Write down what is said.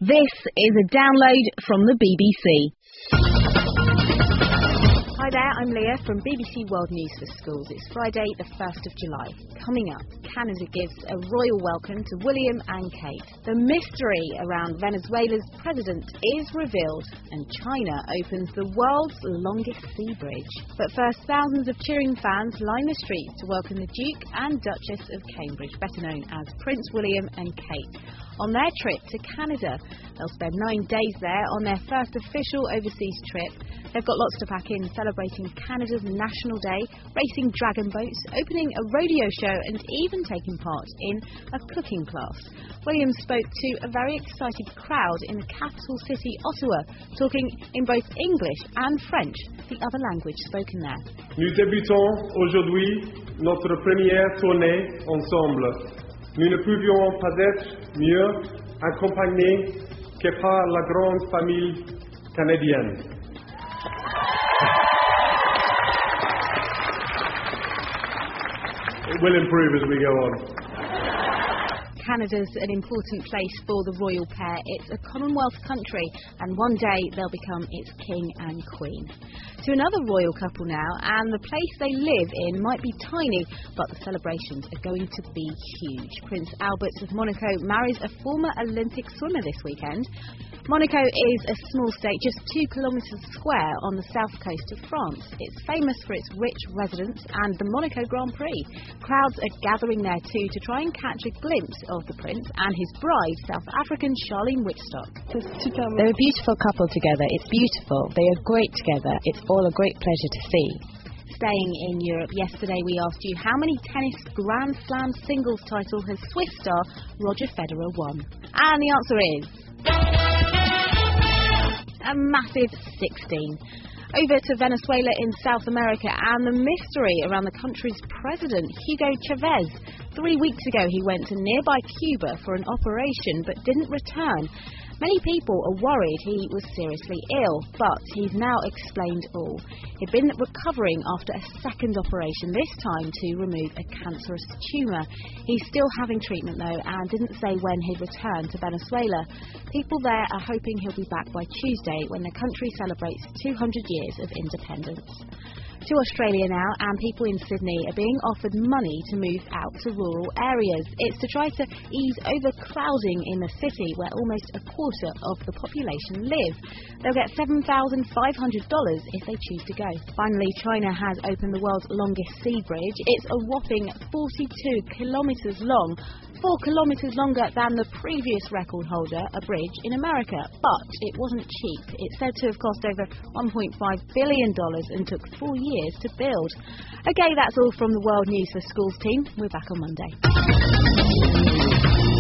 This is a download from the BBC. Hi there, I'm Leah from BBC World News for Schools. It's Friday the 1st of July. Coming up, Canada gives a royal welcome to William and Kate. The mystery around Venezuela's president is revealed, and China opens the world's longest sea bridge. But first, thousands of cheering fans line the streets to welcome the Duke and Duchess of Cambridge, better known as Prince William and Kate, on their trip to Canada. They'll spend 9 days there on their first official overseas trip. They've got lots to pack in, celebrating Canada's National Day, racing dragon boats, opening a rodeo show and even taking part in a cooking class. William spoke to a very excited crowd in the capital city, Ottawa, talking in both English and French, the other language spoken there. Nous débutons aujourd'hui notre première tournée ensemble. Nous ne pouvions pas être mieux accompagnés que par la grande famille canadienne. It will improve as we go on. Canada's an important place for the royal pair. It's a Commonwealth country, and one day they'll become its king and queen. To another royal couple now, and the place they live in might be tiny, but the celebrations are going to be huge. Prince Albert of Monaco marries a former Olympic swimmer this weekend. Monaco is a small state just 2 kilometres square on the south coast of France. It's famous for its rich residents and the Monaco Grand Prix. Crowds are gathering there too to try and catch a glimpse of the prince and his bride, South African Charlene Wittstock. They're a beautiful couple together. It's beautiful. They are great together. It's all a great pleasure to see. Staying in Europe, yesterday we asked you how many tennis Grand Slam singles title has Swiss star Roger Federer won? And the answer is a massive 16. Over to Venezuela in South America and the mystery around the country's president, Hugo Chavez. 3 weeks ago he went to nearby Cuba for an operation but didn't return. Many people are worried he was seriously ill, but he's now explained all. He'd been recovering after a second operation, this time to remove a cancerous tumour. He's still having treatment though and didn't say when he'd return to Venezuela. People there are hoping he'll be back by Tuesday when the country celebrates 200 years of independence. To Australia now, and people in Sydney are being offered money to move out to rural areas. It's to try to ease overcrowding in the city where almost a quarter of the population live. They'll get $7,500 if they choose to go. Finally, China has opened the world's longest sea bridge. It's a whopping 42 kilometres long, 4 kilometres longer than the previous record holder, a bridge in America. But it wasn't cheap. It's said to have cost over $1.5 billion and took 4 years to build. Okay, that's all from the World News for Schools team. We're back on Monday.